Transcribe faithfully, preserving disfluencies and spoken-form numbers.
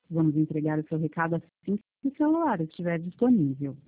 Vamos entregar o seu recado assim que o celular estiver disponível.